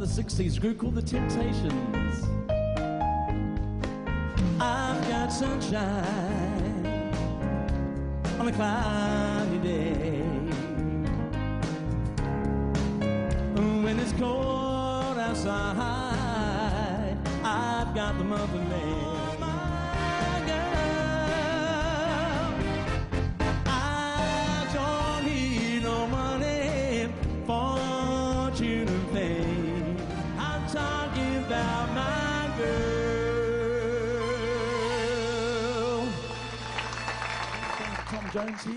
the 60s, group called The Temptations. I've got sunshine on a cloudy day. When it's cold outside, I've got the motherland. Fortune and fame, I'm talking about my girl. Tom Jones here.